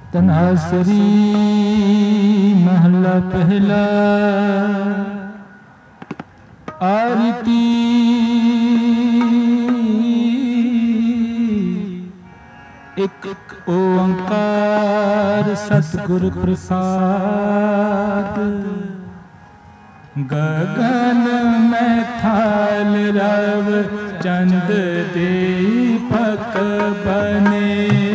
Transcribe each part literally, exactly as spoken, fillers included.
तन्हासरी महला पहला। आरती एक ओंकार सतगुर प्रसाद। गगन में थाल रव चंद दीपक बने।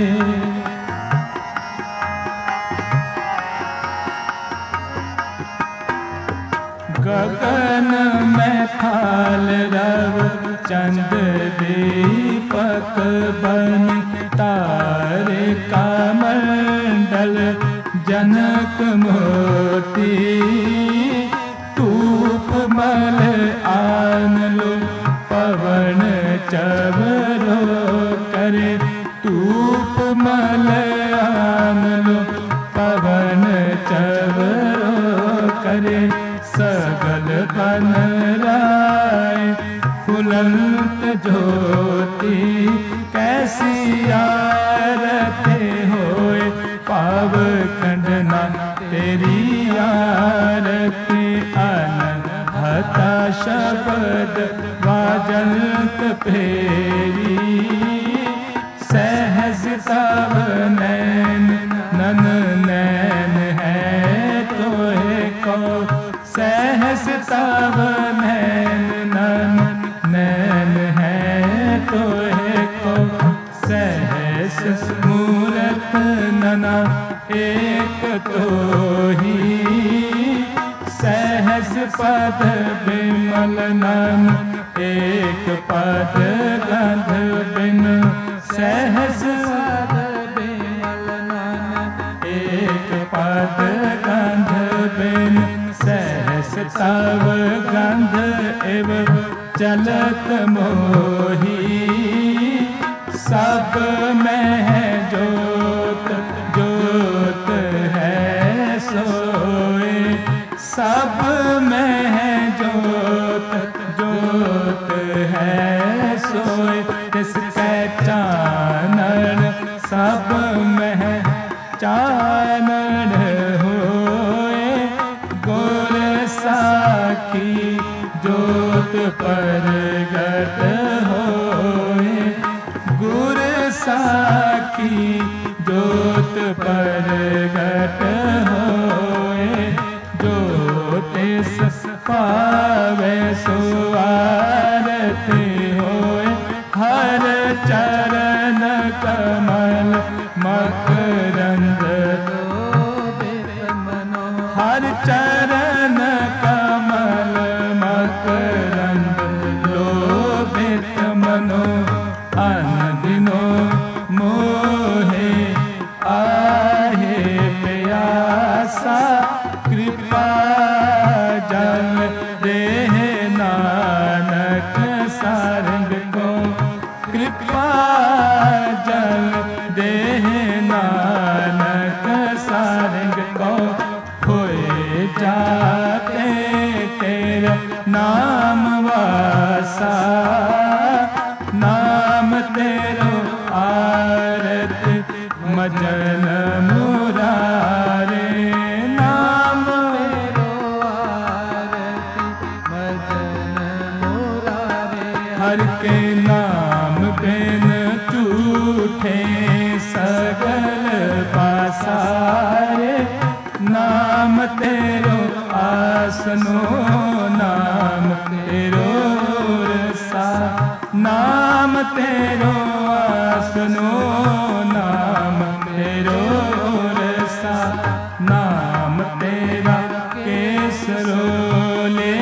गगन में थाल रव चंद दीपक बने। तारे का मंडल जनक मोती। धूप मल आन लो पवन चवरो करे। धूप मल आन लो पवन चवरो करे। सगल बन राय फुलंत ज्योति। कैसी आरती होए पाव खंडना तेरी आरती। अनहता शब्द वाजंत फेरी। सहज तव नैन नन नैन है तोहे को। सहस तव नैन नन नैन है तोहे को। सहस मूरत नना एक तो ही। सहस पद बिमल नन एक पद गंध बिन। सहस पद बिमल नन एक पद गंध बिन। सहस तव गंध एव चलत मोही। सब में है जोत जोत है सोए। सब में है जोत जोत है सोए। तिसके चानन सब में है चानन होए। गुर साखी जोत परगट होए। गुर साखी जोत परगट होए। ज्योतिष पावे सो आरती होए। हर चरण कमल मकरंद लोभित मनो। हर चरण कमल मकरंद लोभित मनो। अनदिनो मोहे आहे प्यासा। कृपा जल देह नानक सारंग को। कृपा जल देह नानक सारंग को। होए जाते तेरा नाम वासा। नाम तेरो आरती मजन मुरारे। नाम तेरो आरती मजन मुरारे। हर के नाम बिन झूठे सगल पासारे। नाम तेरो आसनो नाम तेरो रसा। नाम तेरो आसनो नाम तेरो रसा। नाम तेरा केसरो ले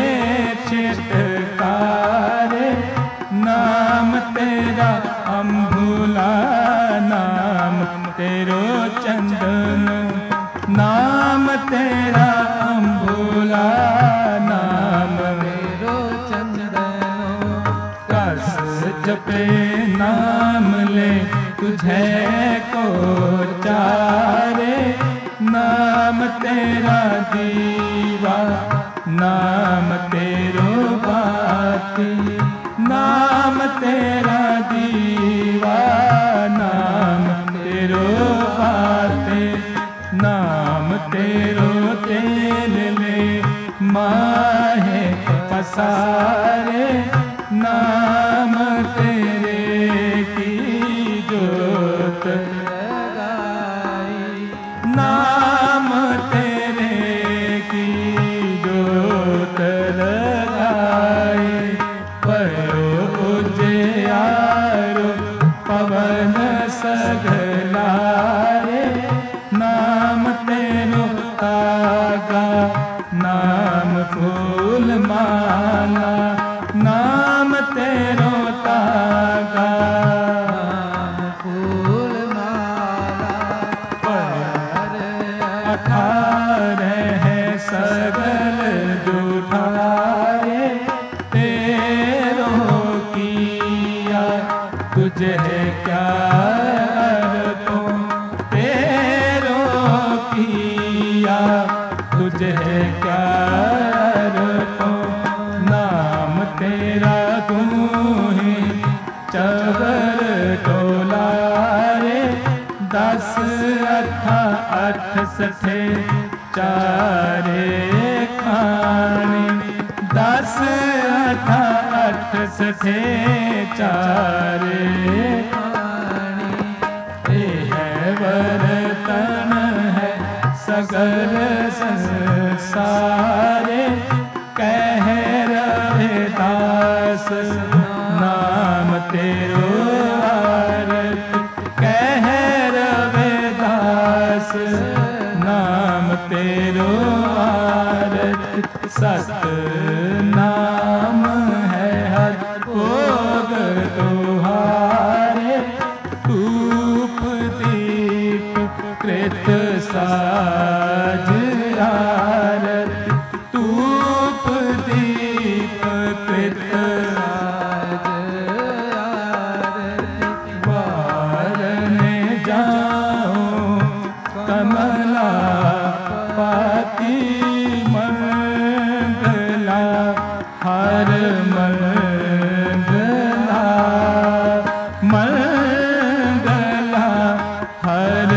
चितकारे। नाम तेरा अम्बुला नाम तेरो चंदन। नाम तेरा अम्बुला नाम मेरो चंदन। कस जपे नाम ले तुझे को चारे। नाम तेरा दीवा नाम तेरो बाती। नाम तेरा दीवा नाम तेरो बाती। सारे नाम तेरे की जोत लगाई, नाम तेरे की जोत लगाई। पयो उजियारो पवन सगलाए, नाम तेरो तागा नाम फूल माला, नाम तेरो तागा नाम फूल माला। पर अठारह सगल जुठाए, तेरो किया तुझे क्या अर्पो, तेरो किया तुझे क्या अर्पो। नाम तेरा तू ही चवर डोलाए, दस अठा अठ सठे चारे खाने, दस अठा अठ सठे चारे खाने। ये है बर्तन है सगल संसारे, कह रविदास नाम तेरो आरत, कह रविदास नाम तेरो आरत। सत नाम है हर भोग तुहारे, धूप दीप कृत साज आरत, धूप दीप कृत साज आरत। वारने जाओ कमला पाती मंगला, हर मंगला मंगला हर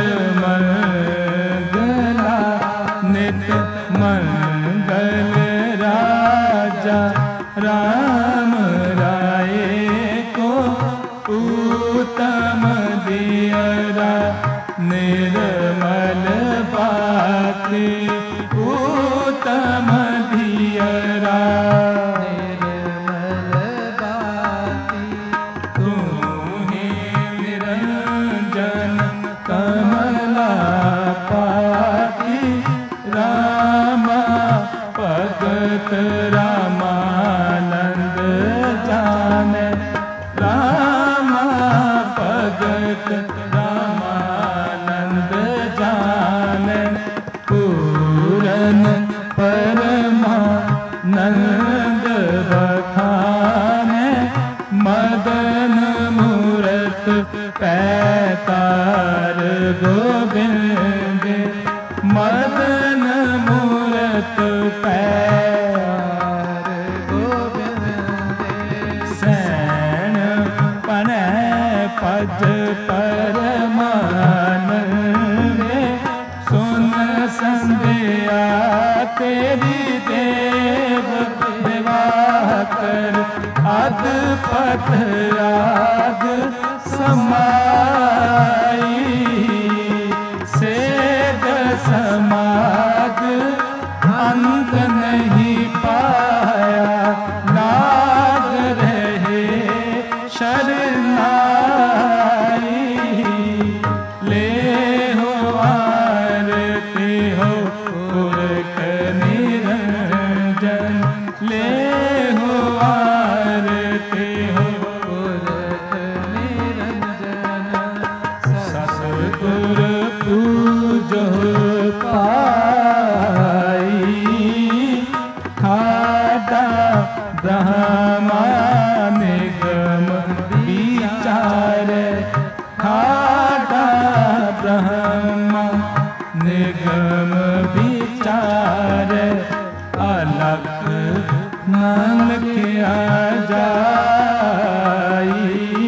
मंगला। नित मंगल राजा राम राय को, उत्तम दियरा निर्मल बाती, उत्तम दियरा निर्मल बाती। तू ही निरंजन कमला पाती, रामा भगत रामानंद जाने, रामा भगत रामानंद जाने। पूरन परमानंद बखाने, मदन मूरत पैतार गोविंद, मदन मूरत पैतार गोविंद। सैन पनै पज परमानंद, सुन संध्या तेरी देव दिवाकर, अद पथ राग समाई, सेद समाग अंत नहीं पाया, लाग रहे शरणाई। ले हो आरती हो पुरख निरंजन, ले हो आरती हो पुरख निरंजन। सतगुर पूजो पाई, खादा ब्रह्मा निगम विचार, खादा ब्रह्मा निगम विचार। अलख नाम किया जाई,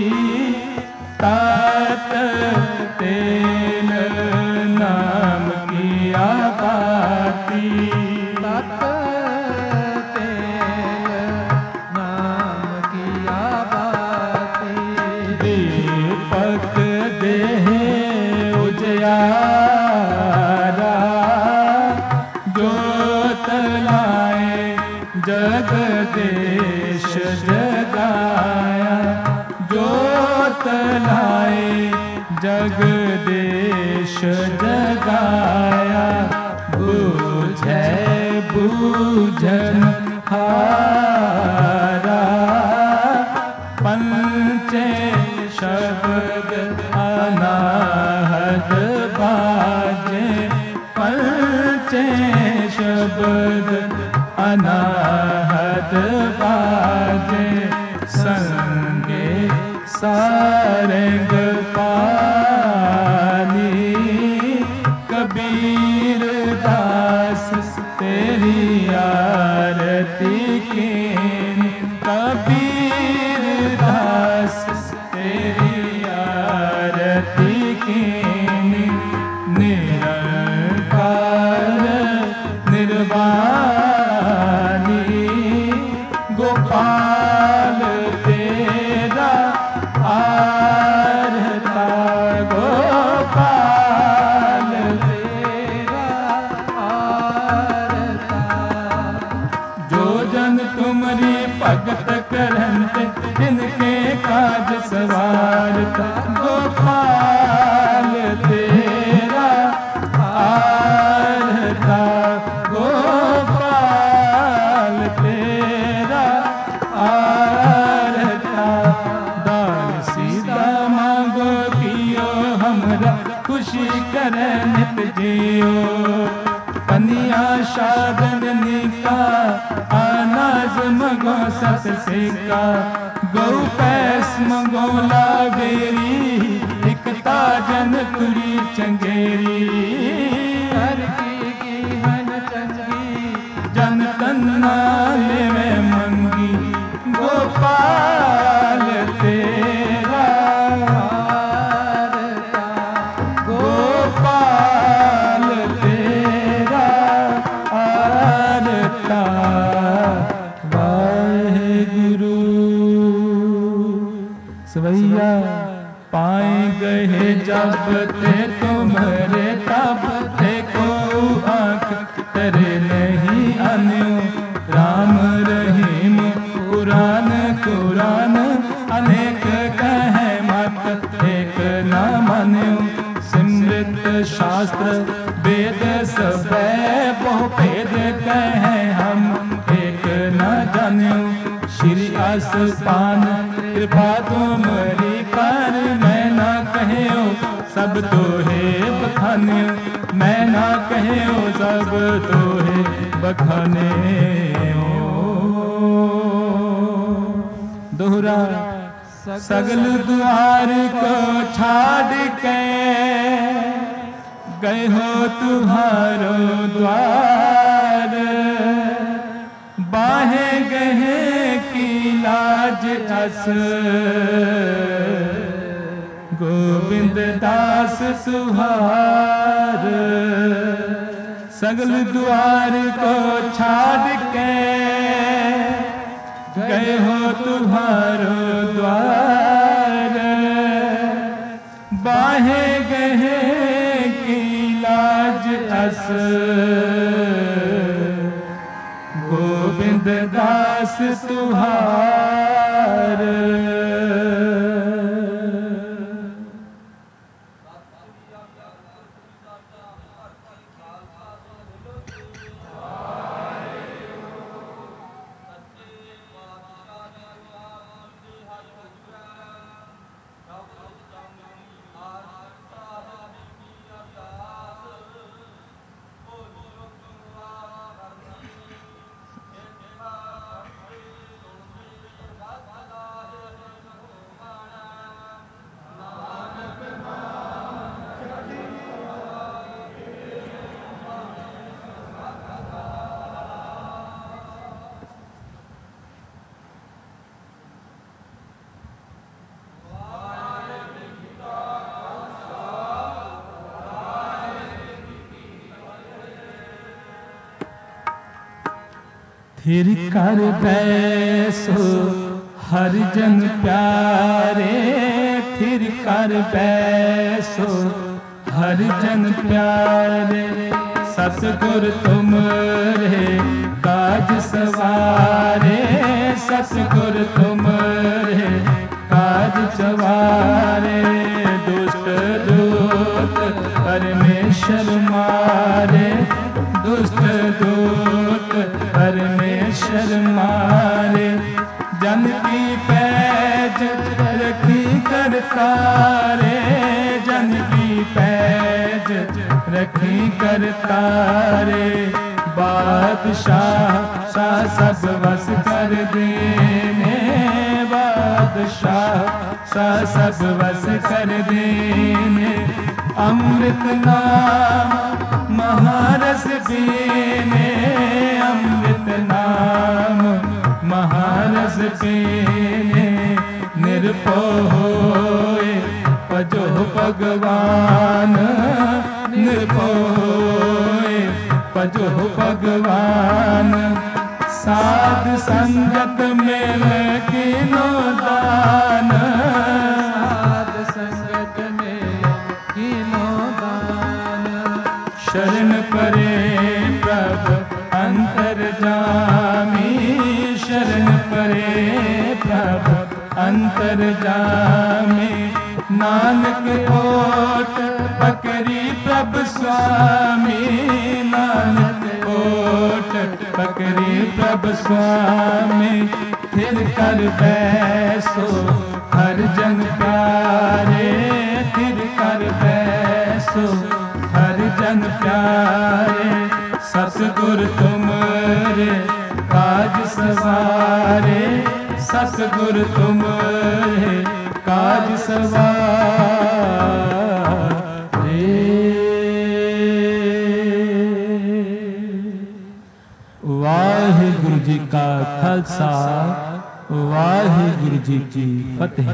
तात तेल नाम किया बाती, तात तेल देश जगाया, जोत लाए जगदेश जगाया, बूझे बूझन हारा, पंचे शब्द अनाहत बाजे, पंचे शब्द अनाहत बाजे, संगे सारंग पानी, कबीर दास तेरी आरती की, कबीर दास तेरी आरती की, निरंकार निर्वाणी, गोपाल तेरा आरता, गोपाल तेरा आरता, जो जन तुमरी भगत करंत, जिनके काज सवारता, गोपाल तेरा आरता, गोपाल तेरा आरता, दान सीधा मांगो पियो हमरा, खुशी करे नित जियो, कन्या शादन निका, अनाज मगो सत सिका, गौ पैस मगो लावेरी, इकता जन कुड़ी चंगेरी, हर की की हन चंगी, जन तन्ना लेवे मंगी, गोपाल तेरा आरता, गोपाल तेरा आरता, वाहेगुरु। सवैया पाए गए जब ते तुम्हारे, तब ते को आँख तेरे नहीं अन्यो, राम रहीम पुराण कुरान, अनेक कहे मत एक न मान्यो, सिमृत शास्त्र वेद सब बहु भेद कहे हम एक न जान्यो, श्री आसपान कृपा तुमरी कर, मैं ना कहो सब तो है बखाने, मैं ना कहो सब तो है बखाने। दोहरा सगल द्वार को छाड़ के, गए हो तुम्हारो द्वार, बाहे गहे की लाज अस, गोविंद दास सुहार, सगल द्वार को छाड़ के, गए हो तुम्हारो द्वार, बाहे गहे की लाज अस, गोविंद दास तुहार। फिर कर बैसो हर जन प्यारे, फिर कर बैसो हर जन प्यारे, सतगुर तुम रे काज सवारे, सतगुर तुमरे काज सवारे। दुष्ट दूत परमेश्वर मारे, दुष्ट दूत परमेश्वर मारे। जन की पैज रखी करतारे, जन की पैज रखी करतारे। बादशाह शाह सब वस कर देने, बादशाह शाह सब वस कर देने। अमृत नाम महारस पीने, अमृत नाम महारस पीने। निरपो होए भजो भगवान, निरपो होए भजो भगवान। साध संगत मिल कीनो दान, साध संगत मिल कीनो दान। शरण परे प्रभ अंतरजामी, शरण परे प्रभ अंतरजामी। नानक ओट पकड़ी प्रभ स्वामी, नानक ओट पकड़ी प्रभ स्वामी। फिर कर बैसो हर जन प्यारे, फिर कर बैसो हर जन प्यारे। सतगुर तुमरे काज सवारे, सतगुर तुमरे काज सवारे। वाहिगुरु जी का खालसा, वाहिगुरु जी की फतेह।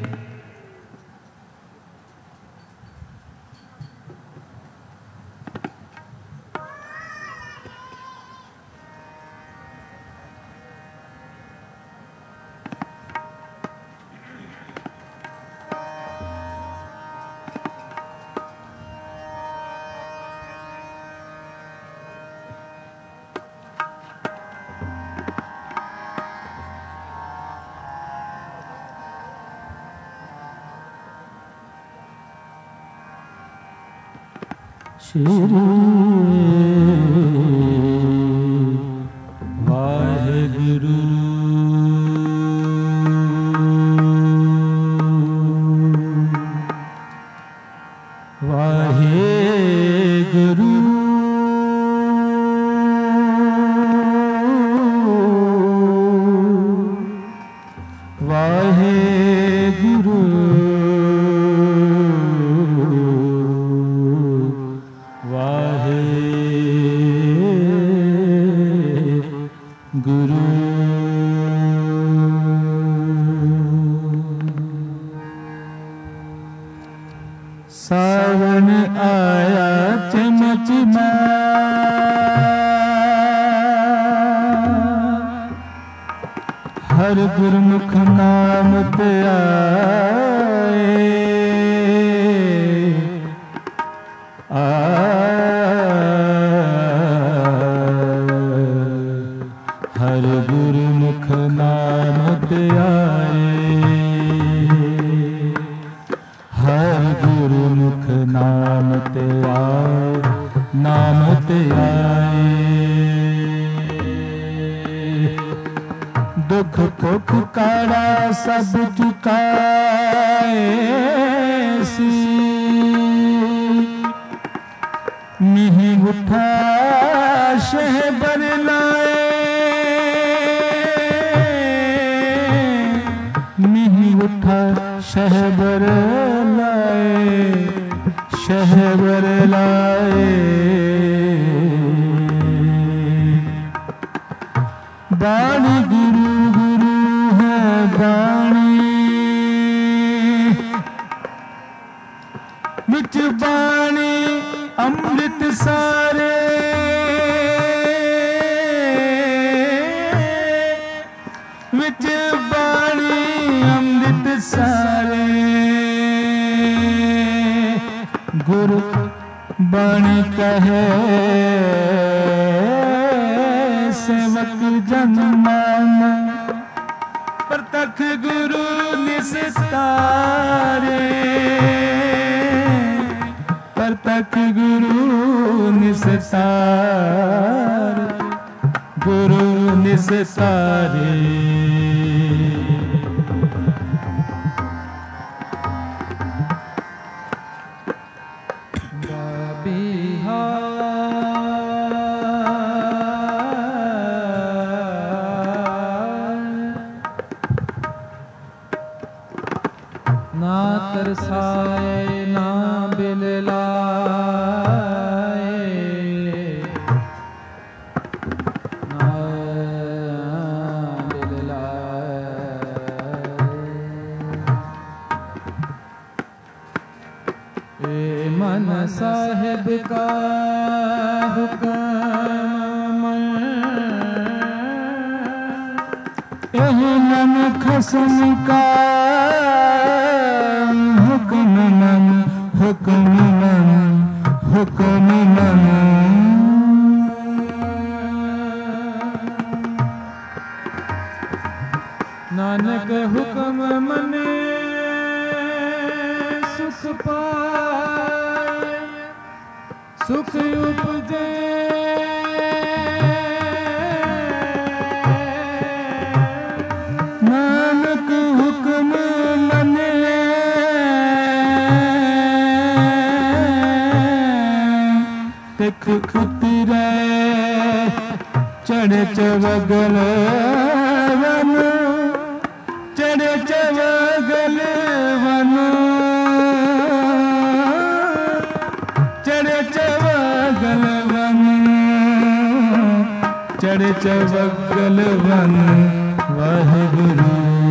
श्री वाहिगुरु वाहिगुरु वाहिगुरु गुरु। सावन आया चिम चिमा, हर गुरमुख नाम ते आए। आ हर गुरमुख नाम ते आए, हर गुरमुख नाम ते आए, नाम ते आए। दुख भुख काड़ा सब चुकाए सी, मिहि उठा शहबर लाए, मिहि उठा शहबर लाए, शहबर लाए। बाणी गुरु गुरु है बाणी, विच बाणी अमृत सारे, विच बाणी अमृत सारे। गुरु बाणी कहे से छन मान प्रतख गुरु निस्तारे प्रतख गुरु निस्तारे गुरु निस्तारे ना तरसाए ना बिललाए ना बिललाए। ए मन साहिब का हुक्म एह मन खसम का हुक्म मन हुक्म मन हुक्म मन नानक हुक्म मने सुख पाए सुख उपजे नानक हुक्म मने तिख खुतरे चढ़ चवगल वन चढ़ चवगल वन चढ़ चवगल वन चढ़ चवगल वन वाहिगुरु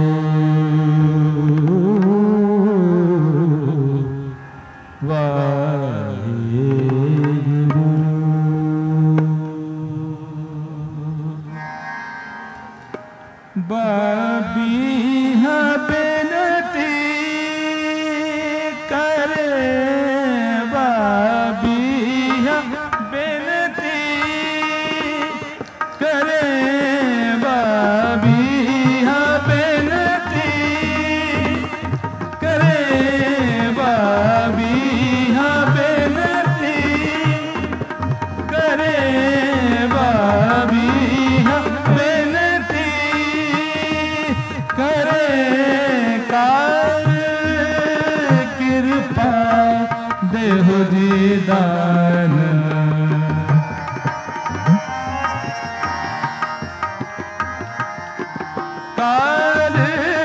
वाहिगुरु बाबीहा बेनती करे बाबीहा बेनती करे बाबीहा बेनती करे बाबीहा बेनती करे बाबीहा बेनती करे कार कृपा देहु दीदान कार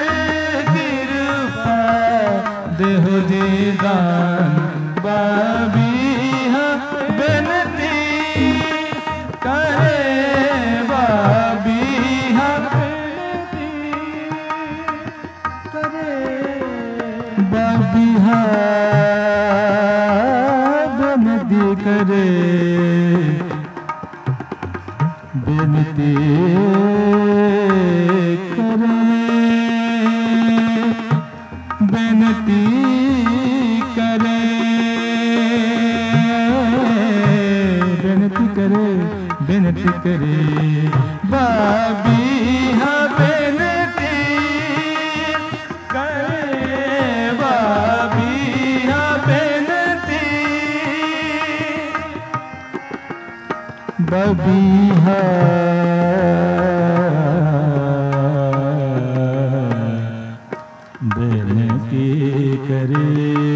कृपा देहु दीदान बाबीहा बेनती करे बाबीहा बेनती करे बाबीहा बेनती करे बेनती करे बेनती करे बेनती करे बेनती करे बाबीहा बेनती करे बाबीहा बेनती बाबीहा बेनती करे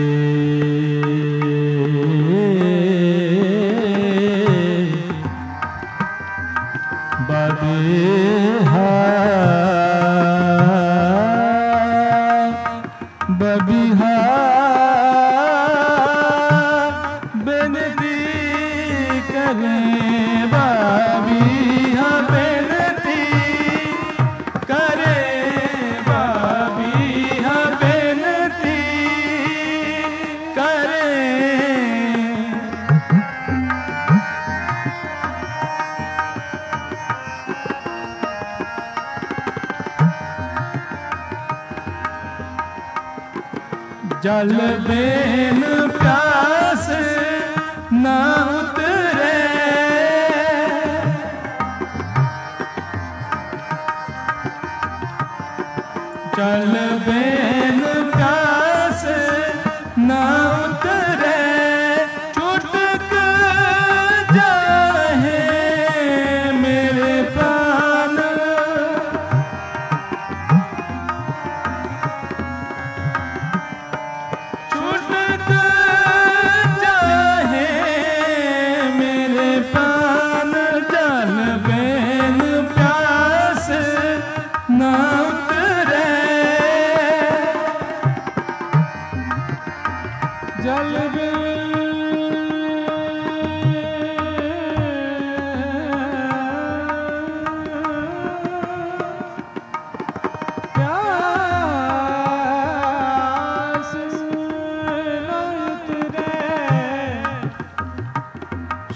बाबीहा बाबीहा बेनती करे बाबीहा बेनती करे बाबीहा बेनती करे जल बेन प्यास ना उतरे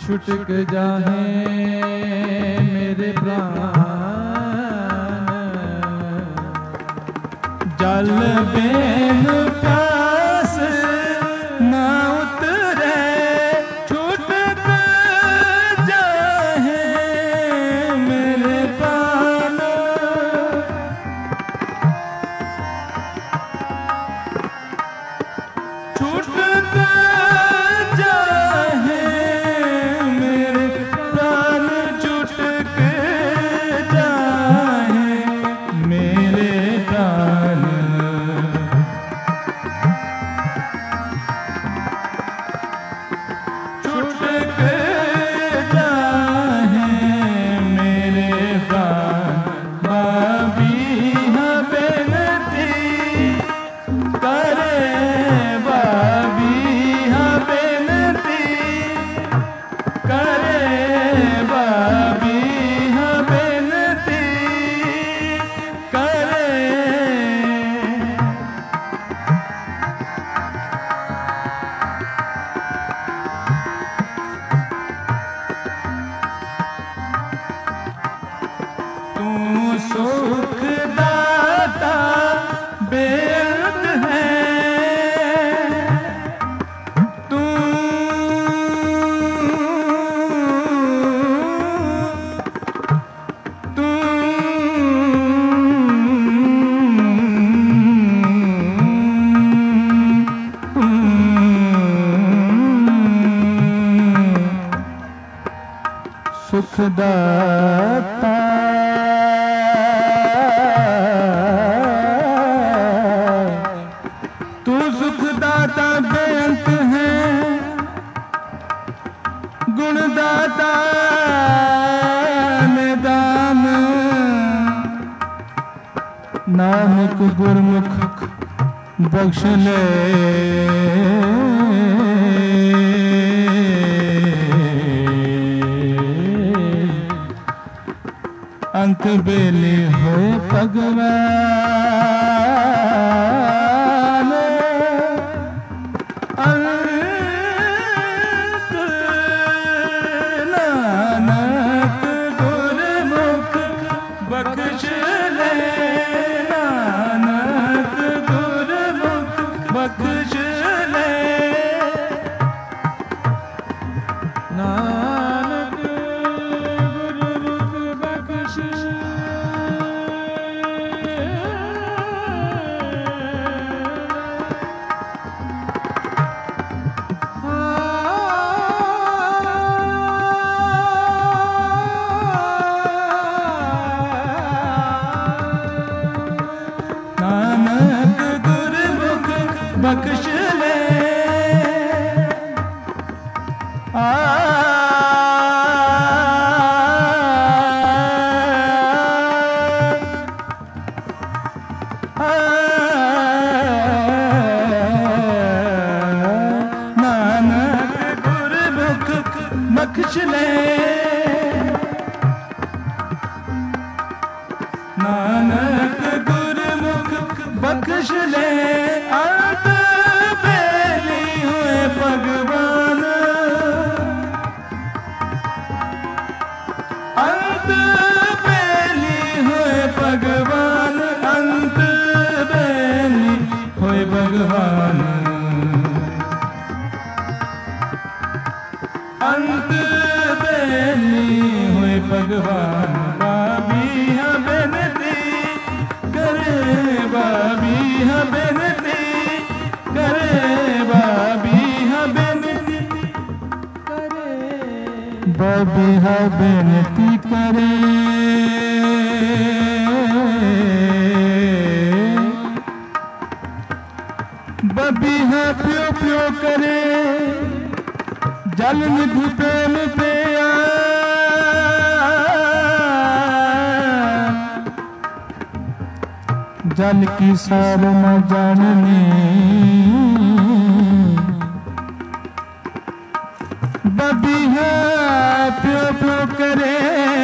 छुटक जाहे मेरे प्राण, जल बेन प्यास न उतरे छुटक जाहे मेरे प्राण। छुटक जाहे मेरे प्राण, छुटक जाहे मेरे प्राण। छुटक जाहे मेरे प्राण, बाबीहा बेनती करे, बाबीहा बेनती करे, बाबीहा बेनती करे। तू सुख दाता बेअंत है, तू तू सुखदाता तू सुखदाता बेअंत है, गुणदाता निदान। नानक गुरमुख बख्श ले, अंत बेली होए भगवान। अंत नानक गुरमुख बख्श ले, नानक गुरमुख बख्श ले। नानक गुरमुख बख्श नानक गुरमुख बख्श ले। आ नानक गुरमुख बख्श ले, नानक गुरमुख बख्श ले। अंत बेली हुए भगवान, अंत बेली हुए भगवान, अंत बेली हुए भगवान, अंत बेली हुए भगवान। बाबीहा बेनती करे, बाबीहा बेनती करे, बाबीहा बेनती करे, बाबीहा बेनती करे। बबीहा प्यो प्यो करे, जल निधि प्रेम पिया। जल की सार न जाननी, बबीहा प्यो प्यो करे,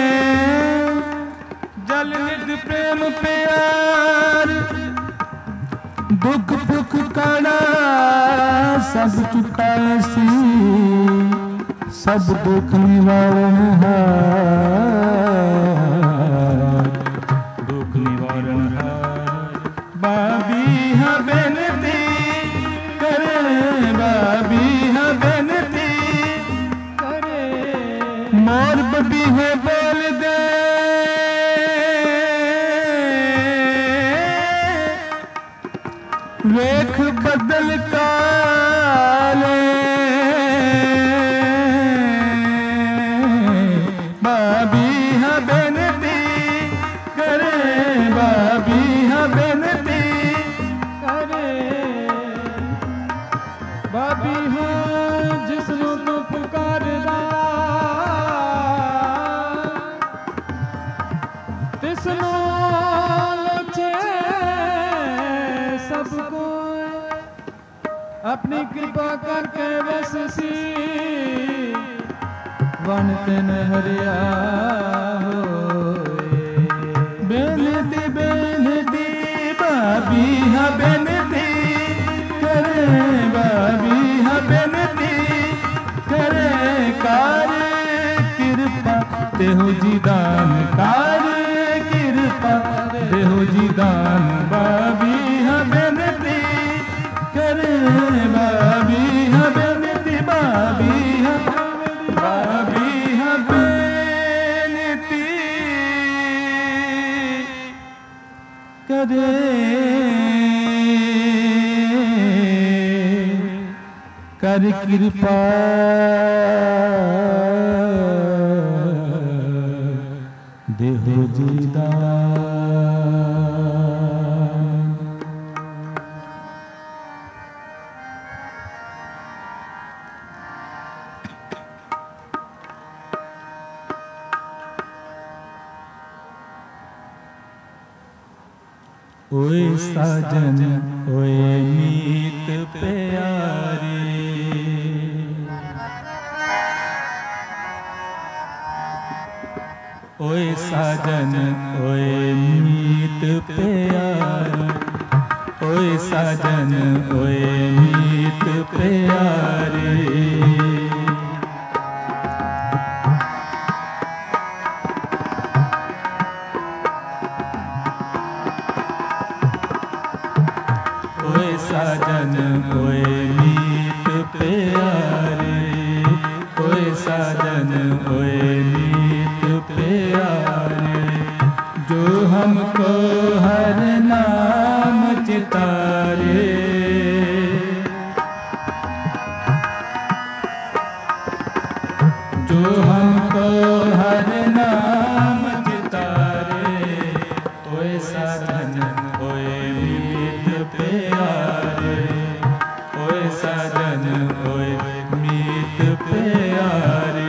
जल निधि प्रेम प्यार। दुख दुख काड़ा सब चुकाए सी, सब दुख निवारण हार, दुख निवारण हार। बाबी हाँ बेनती करे, बाबी हाँ बेनती करे, मोर बबी है बोल दे, वेख बदल काले, बाबी हाँ बेनती करे, बाबी हाँ बेनती करे, बाबी हाँ जिसनु तू पुकारदा, तिसनु लोचे सबको, अपनी कृपा करके वससी, वन तिन हरिया होए। बेनती बेनती बाबी हाँ बेनती करे, बाबी हाँ बेनती करे, कार कृपा देहु जी दान, कार कृपा देहु जी दान, बाबी हाँ बेनती करे, बाबी हाँ बेनती, बाबी हाँ बाबी हाँ बेनती करे, कर कृपा देहु जी दान। ओए साजन ओए मीत प्यारी, ओए साजन ओए मीत प्यारी, ओए साजन ओए मीत प्यारी, साजन ओए मीत प्यारे, ओए साजन ओए मीत प्यारे, जो हमको हर नाम चितारे, जो हमको हर नाम चितारे, ओए साजन ओए मीत प्यारे, ओए साजन ओए मीत प्यारे।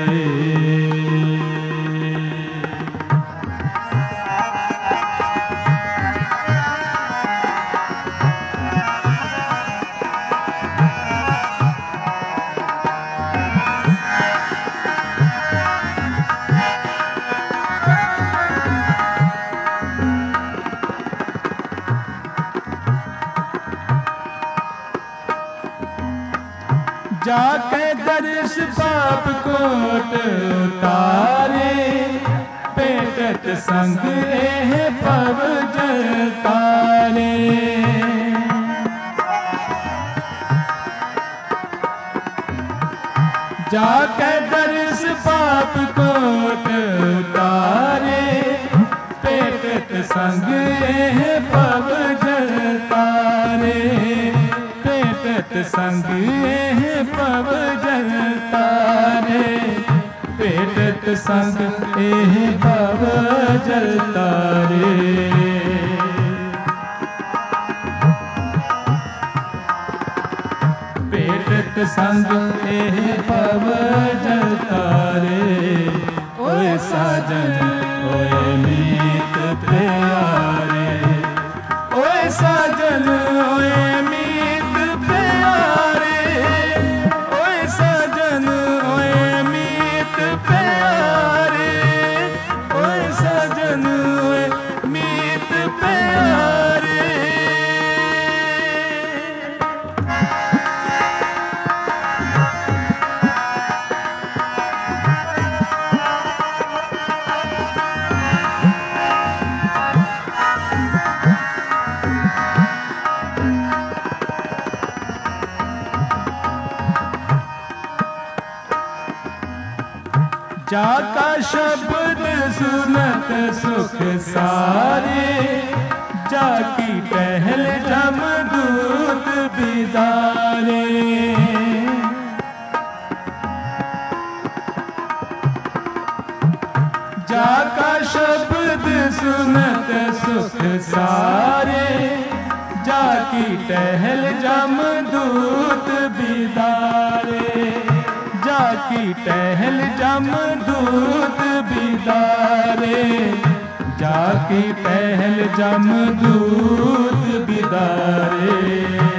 जाके दर्श पाप कोट उतारे, पेटत संग एह पव जल तारे, जाके दर्श पाप कोट उतारे, पेटत संग एह पव जल तारे, पेटत संग एह पव जल तारे, पेटत संग एह पव जल तारे, पेटत संग एह पव जल तारे, ओए साजन ओए मीत प्यारे, ओए साजन ओए मीत प्यारे, ओए साजन ओए मीत प्यारे, ओए साजन ओए मीत प्यारे। जाका शब्द सुनत सुख सारे, जाकी टहल जमदूत बिदारे। जाका शब्द सुनत सुख सारे, जाकी टहल जमदूत बिदारे। जाकी टहल जमदूत बिदारे, जाकी टहल जमदूत बिदारे।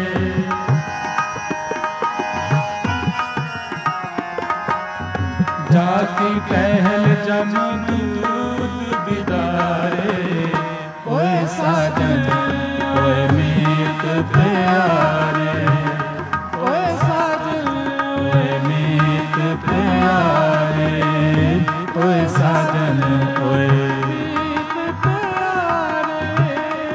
जाकी टहल जमदूत बिदारे। ओए साजन ओए मीत प्यारे, ओए साजन ओए मीत प्यारे, ओए साजन ओए मीत प्यारे।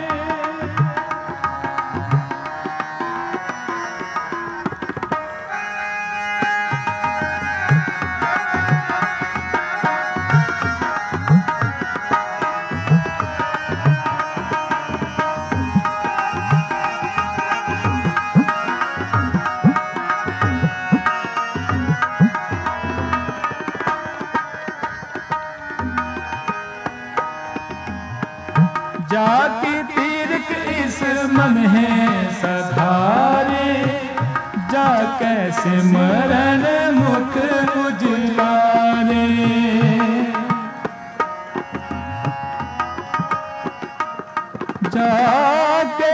जाकी तीर्थ इस मन है सधारे, जा कैसे मरण मुख उजलारे। जाके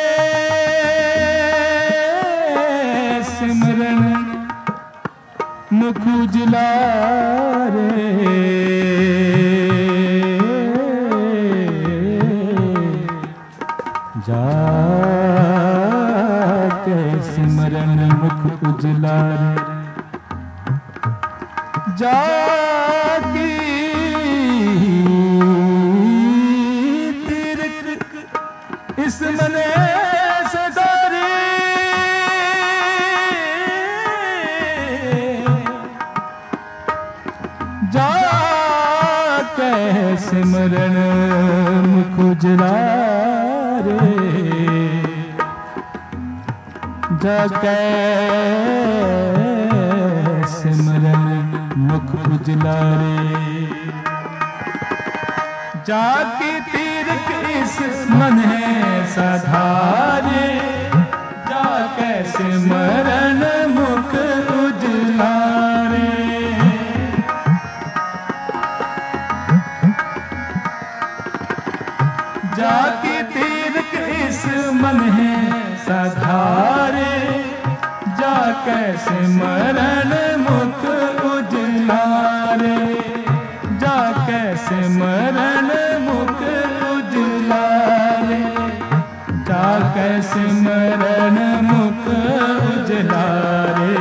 सिमरन मुख उजलारे। जाके सिमरन मुख उजलारे। जाकी तीर्थ इस मने सदारे, जाके सिमरन मुख उजलारे। जाके सिमरन मुख उजलारे। जाकी तीर्थ इस मन है सधारे, जाके सिमरन मुख उजलारे। जाकी तीर्थ इस मन है सधारे, जाके सिमरन मुख उजलारे। जाके सिमरन मुख उजलारे, जाके सिमरन मुख उजलारे।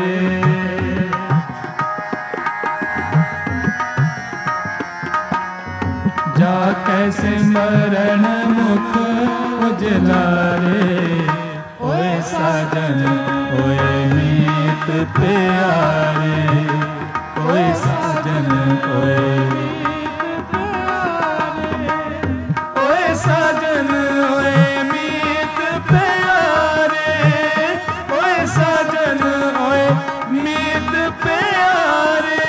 जाके सिमरन मुख उजलारे। ओए साजन ओए मीत प्यारे, ओए साजन ओए मीत प्यारे, ओए साजन ओए मीत प्यारे, ओए साजन ओए मीत प्यारे।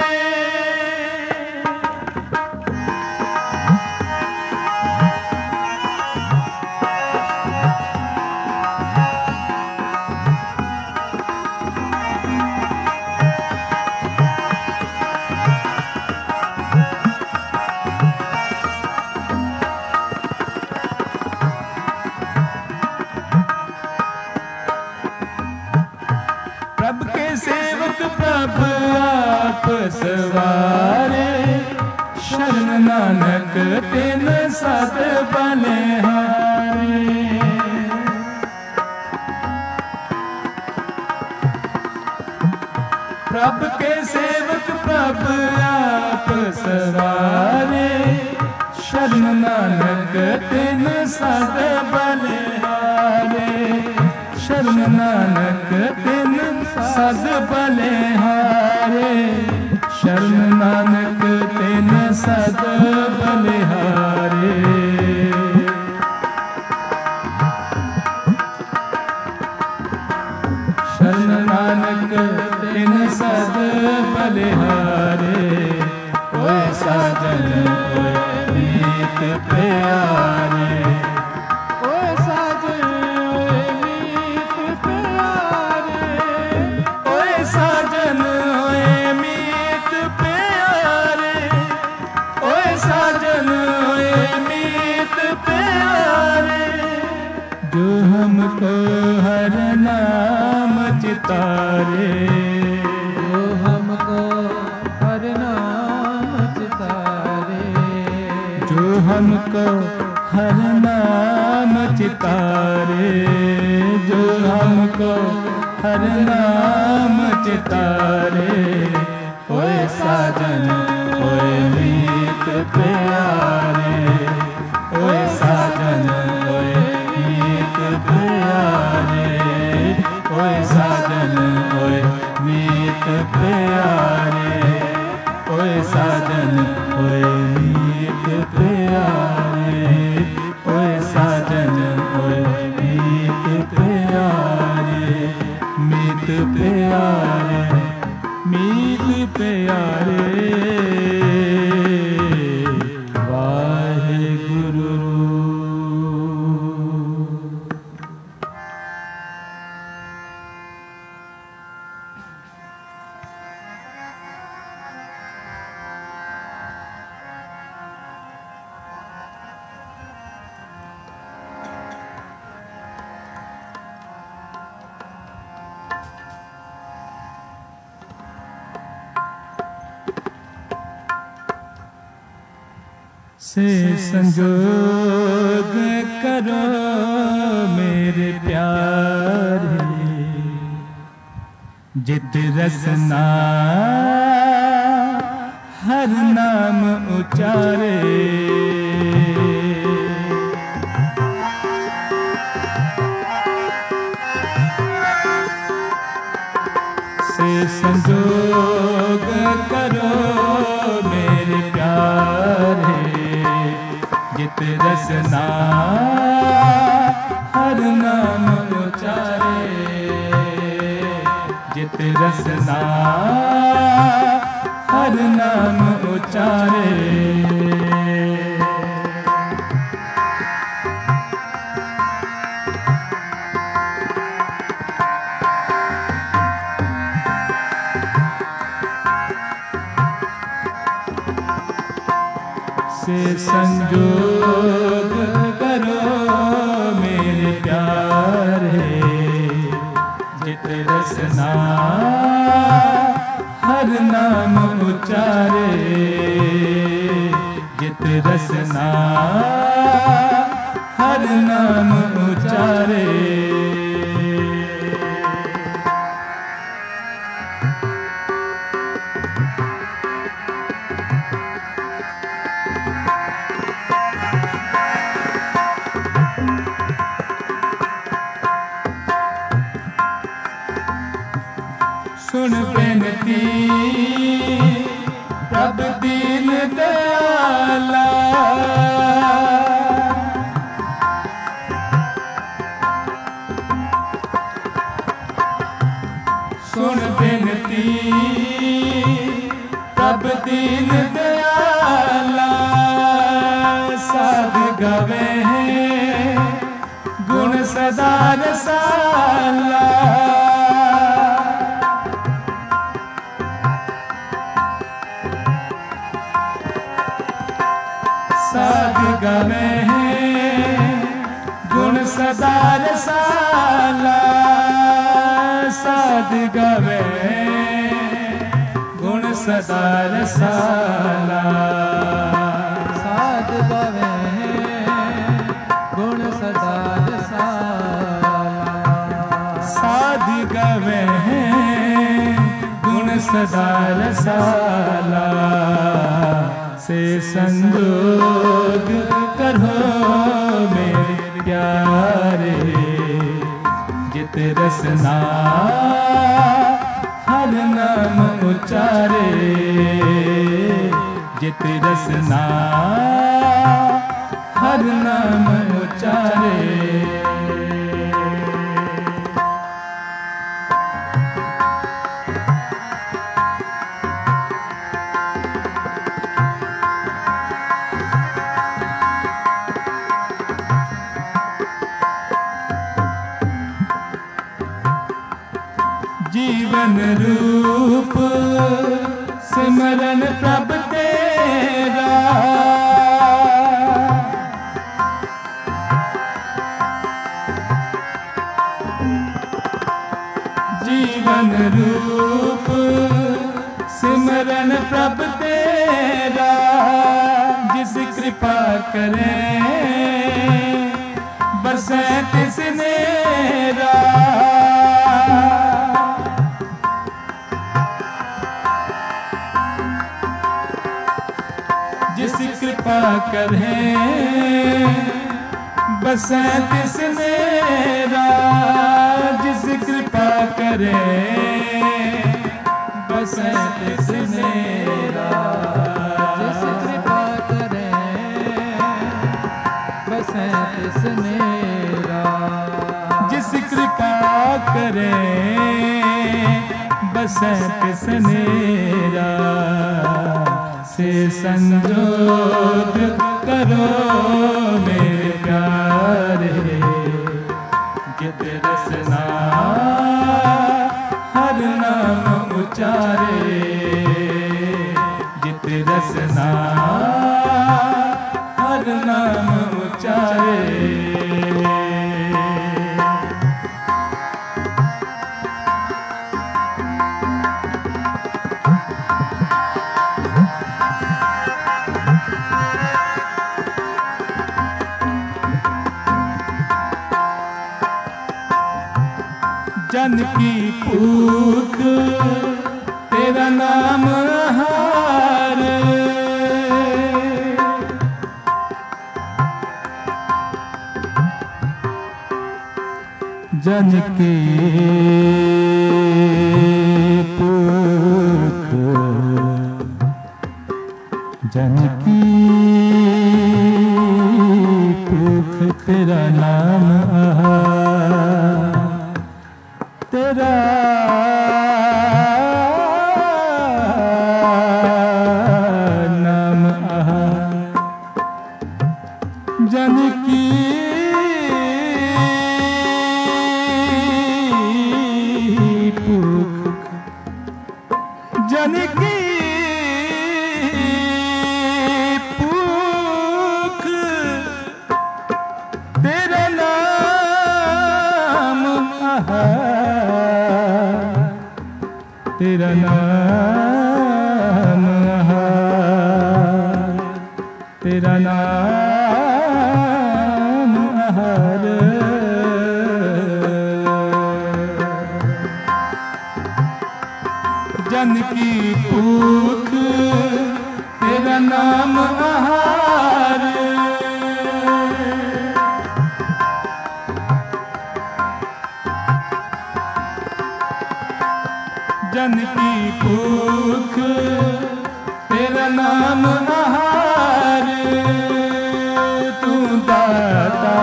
प्रभु के सेवक प्रभु आप सवारे, शरण नानक तिन सत बलिहारे। प्रभु के सेवक प्रभु आप सवारे, शरण नानक तिन सत बलिहारे। शरण नानक तिन सद बलिहारे, शरण नानक बलिहारे, ओए साजन ओए मीत प्यारे, ओए साजन ओए मीत प्यारे, ओए साजन ओए मीत प्यारे, ओए साजन ओए मीत प्यारे, जो हमको हर नाम चितारे, जो हमको हर नाम चितारे, जो हमको हर नाम चितारे, जो हमको हर नाम चितारे, ओए साजन ओए मीत प्यारे, ओए साजन ओए मीत प्यारे, ओए साजन ओए मीत प्यारे, ओए साजन ओए मीत प्यारे, ओए साजन ओए मीत प्यारे, मीत प्यारे, मीत प्यारे, वाहेगुरु। से संजोग करो मेरे प्यारे, जित रसना हर नाम उचारे, से संजोग करो मेरे प्यारे, जित रसना हर नाम उचारे, जित रसना हर नाम उचारे, से संजोग करो मेरे प्यारे, जित रसना हर नाम उचारे, जित रसना हर नाम उचारे, सुन बेनती प्रभ दीन दयाला, सुन बेनती प्रभ दीन दयाला, साध गवे हैं गुण सदा रसाला, साध गवे हैं गुण सदा रसाला, साध गवे गुण सदा रसाला, साध गवे गुण सदा रसाला, साध गवे गुण सदा रसाला, से संजोग करो मेरे प्यारे, जित रसना हर नाम उचारे, जित रसना हर नाम उचारे, जीवन रूप सिमरन प्रभ तेरा, जीवन रूप सिमरन प्रभ तेरा, जिस कृपा करे बरसे तिस नेरा, जिस कृपा करे बरसे तिस नेरा, जिस कृपा करे बरसे तिस नेरा, जिस कृपा करे बरसे तिस नेरा, जिस कृपा करे बरसे तिस नेरा, से संजोग करो मेरे प्यारे, जित रसना हर नाम उचारे, जित रसना हर नाम उचारे। जन की पूत तेरा नाम आहार, जन की पूत जन की पूत तेरा नाम आहार, तेरा नाम आहार, जन की भूख, जन की भूख तेरा नाम आहार, तेरा नाम आहार, तेरा नाम आहार। जन की भूख तेरा नाम आहार, जन की भूख तेरा नाम आहार, तू दाता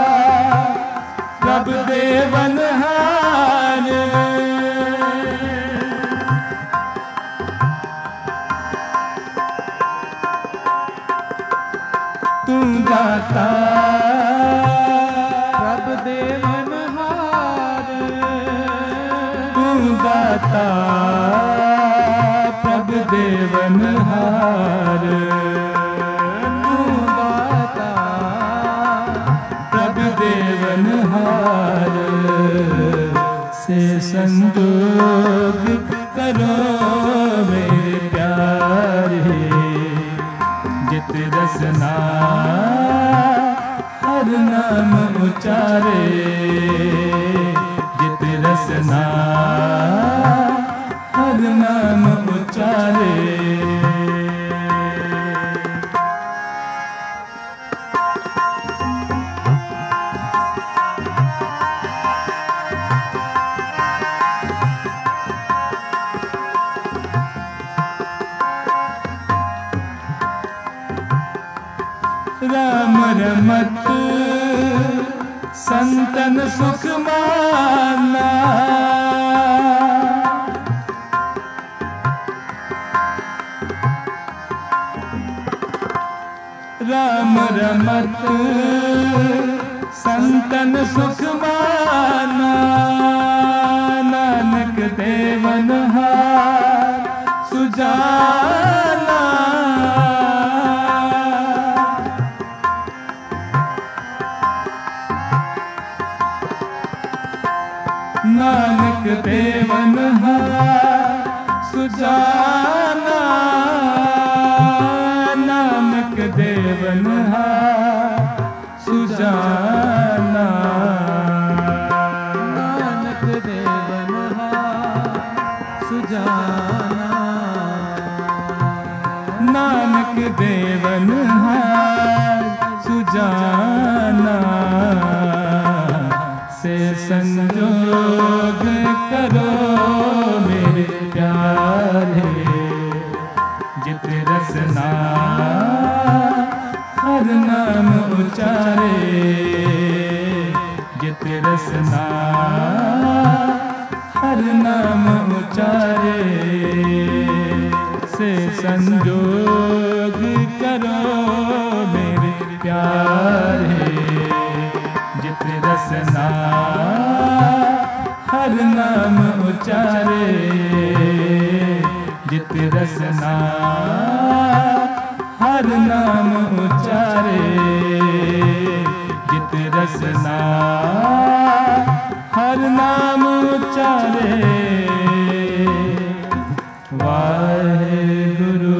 प्रभ देवनहार, तू दाता प्रभ देवनहार, तू दाता प्रभ देवनहार, तू दाता प्रभ देवनहार, से संजोग करो मेरे प्यारे, जित रसना हर नाम उचारे, जित रसना हर नाम उचारे। राम रमत संतन सुख माना, राम रमत संतन सुख माना, नानक देवनहार सुजाना। नानक देवनहार सुजाना, नानक देवनहार सुजाना, नानक देवनहार सुजाना, नानक देवनहार सुजाना। से संजोग करो मेरे प्यारे, जित रसना हर नाम उचारे, जित रसना हर नाम उचारे। से संजोग करो मेरे प्यारे, जित रसना हर नाम उचारे, जित रसना हर नाम उचारे, जित रसना हर नाम उचारे। वाहेगुरु।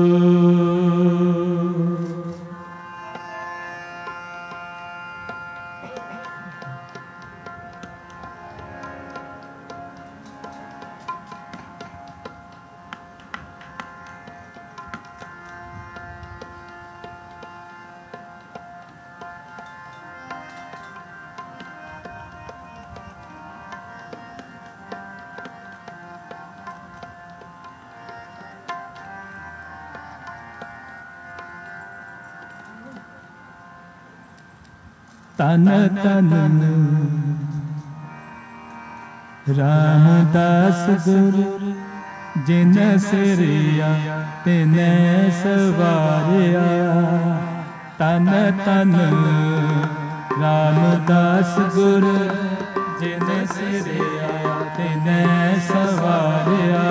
तन तन रामदास गुरु, जिन सिरिया तिन सवारिया। तन तन रामदास गुरु, जिन सिरिया तिन सवारिया।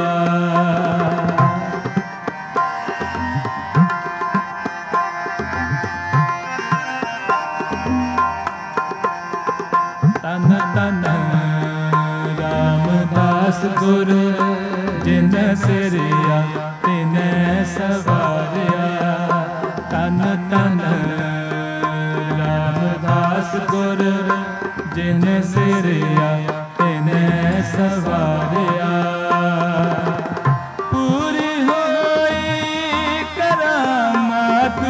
तन तन रामदास गुरु, जिन सिरिया तिन सवारिया। तन तन रामदास गुरु, जिन सिरिया तिन सवारिया। पूरी होई करामात,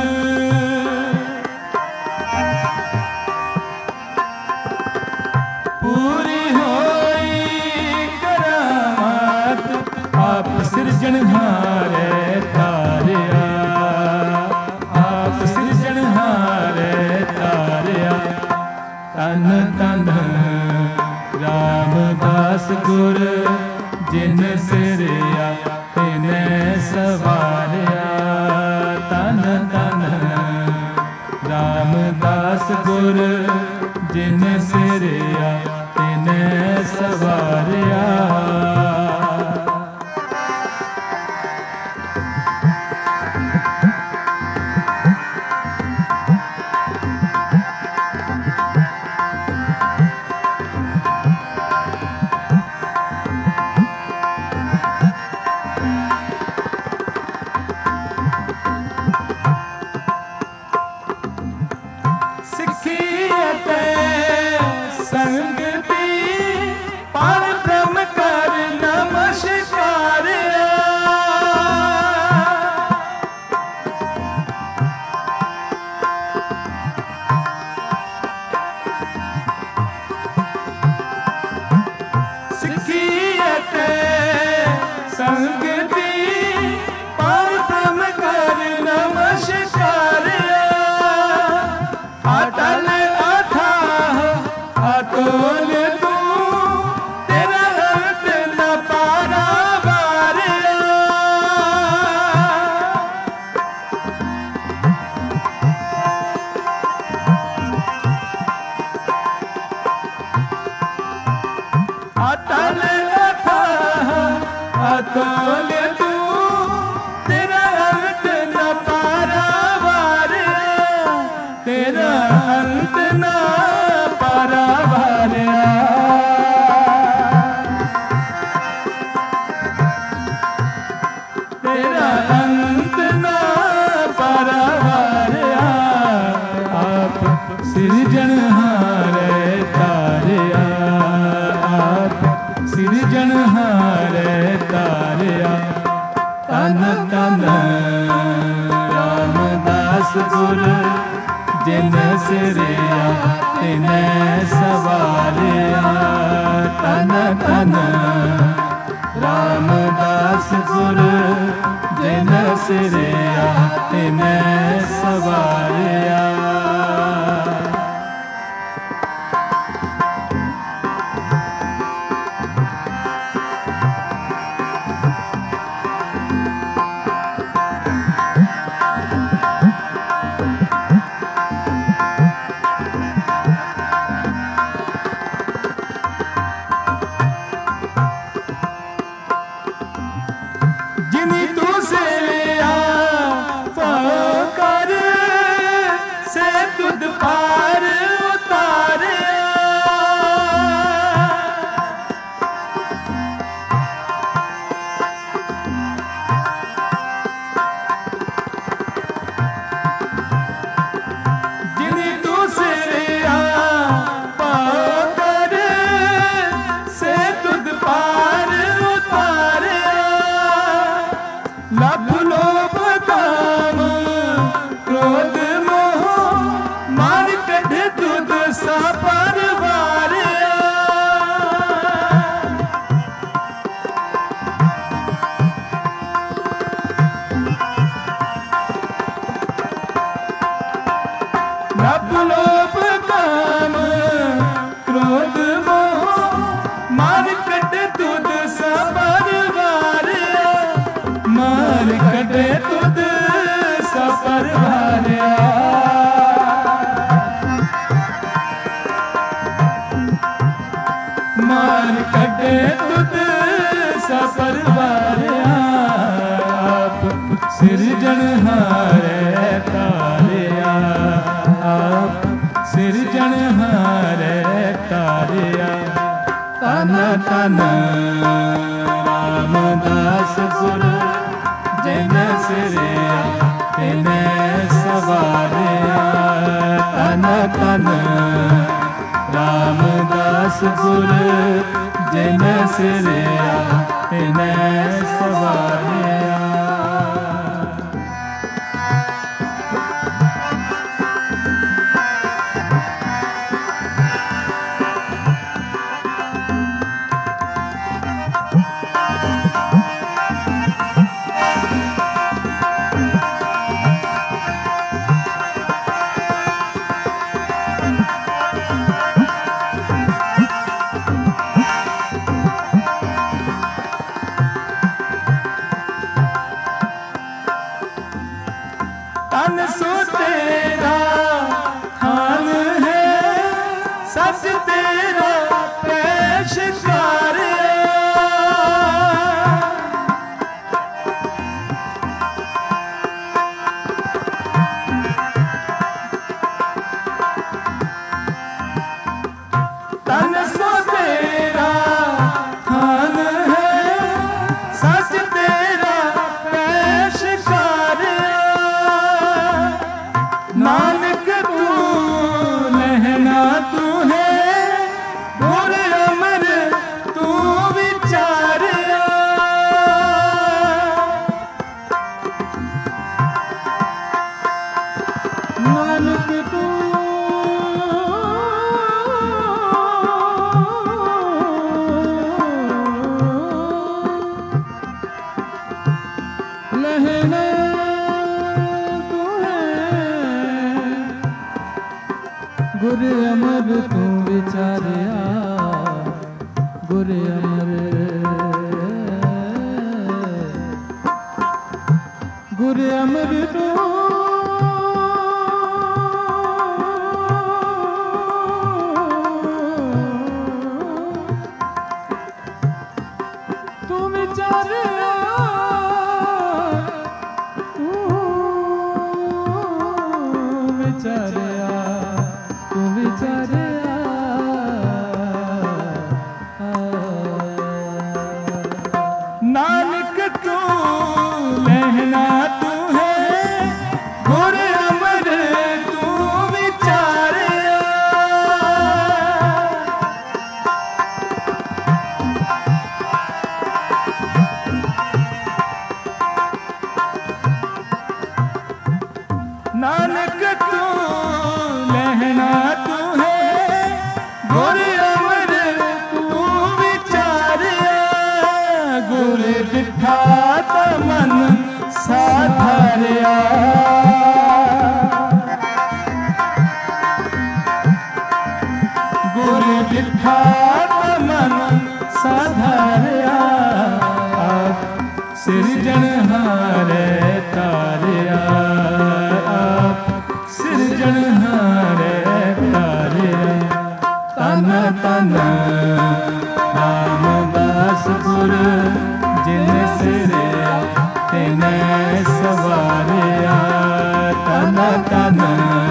पूरी होई करामात, आप सिरजनहारे तारिया, आप सिरजनहारे तारिया। तन तन रामदास गुरु, जिन सिरिया तिन सवारिया। तन तन रामदास गुरु, जिन सिरिया तिन सवारिया। संगति पर ब्रह्म करना। तेरा अंत ना परवारिया, आप सिरजनहारे तारिया, आप सिरजनहारे तारिया। तन तन रामदास गुर जिन सिरिया तिन सवारिया। तन तन रामदास गुर जिन सिरिया तिन सवारिया। मार कटे तुद सपरवारिया, आप सिरजनहारे तारिया, आप सिरजनहारे तारिया। तन तन रामदास गुर जिन सिरिया तिन सवारिया। तन तन रामदास गुर जिन सिरिया तिन सवारिया। तन सो तेरा थान है, सच तेरा पेशकार। तन सो तेरा थान है, सच तेरा पेशकार। नानक तू लहना तू है, गुर अमर तू विचारिया। नानक तू लहना गुर अमर तू विचारिया, गुर अमर गुर अमर तू तू विचारिया, तू विचारिया, तू विचारिया। नानक तू तिने सवारिया तन तन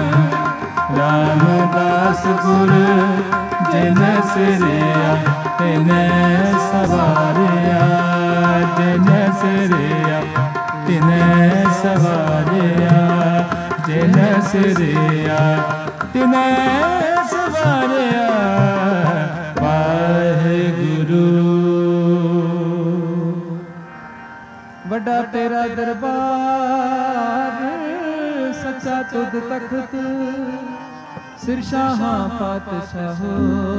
रामदास गुर जिन सिरिया तिने सवारिया जिन सिरिया तिने सवारिया जिन सिरिया तिने सवारिया वाहिगुरु। वड्डा तेरा दरबार सच्चा तुद तख्त सिर शाहां पातशाहो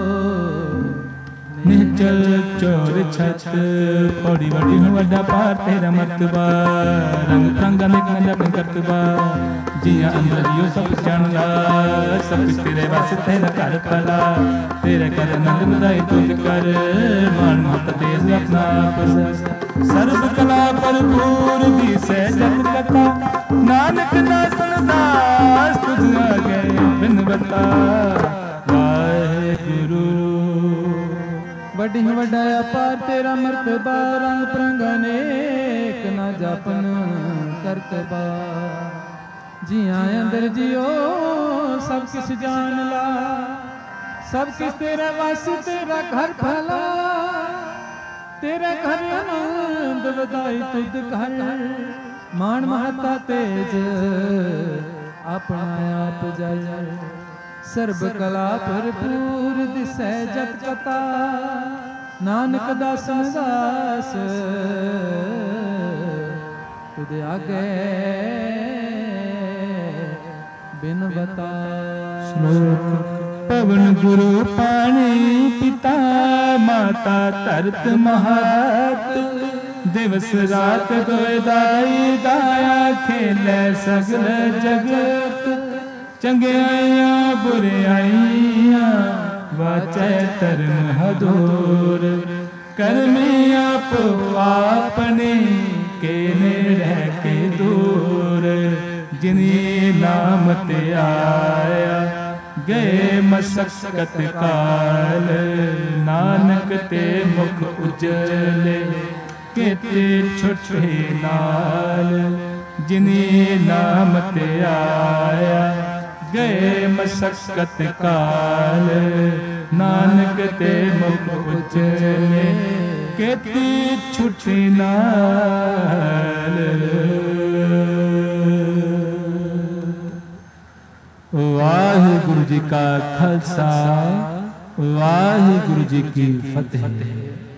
निचल चोर छत पौड़ी वड़ी वड्डा पार तेरा मतबा रंग रंग निक नंदा करतबा जिया अंदर यो सब जानदा सब कुछ तेरे वास तेरा घर भला तेरे कर नंद नदाई तुझ कर मान मत तेज अपना सर्व कला भरपूर दी सहजत कथा नानक दासन दास तुझ आगे बिन बता वाहिगुरु। वड्डी वड्डा अपार तेरा मर्तबा रंग प्रंग अनेक ना जापन करतबा जिया अंदर जियो सब किस जान ला सब किस तेरा वास तेरा घर भला तेरा घर आनंद वधाई तुद घर मान महता तेज अपना आप जल सर्ब कला भरपूर दिसै जत कथा नानक दासन दास तुद आगे बिन बता। श्लोक पवन गुरु पानी पिता माता धरत महत दिवस रात दोय दाई दाया खेलै सगल जगत चंगियाइयां बुराइयां वाचै धर्म हदूर करमी आपो आपने के नेड़े के दूर जिनी नाम ते आया गए मशक्कत काल नानक ते मुख उजले केते छुटे नाल जिनी नाम ते आया गए मशक्कत काल नानक ते मुख उजले केते छुटे नाल। वाहिगुरु जी का खालसा वाहिगुरु जी की फतेह।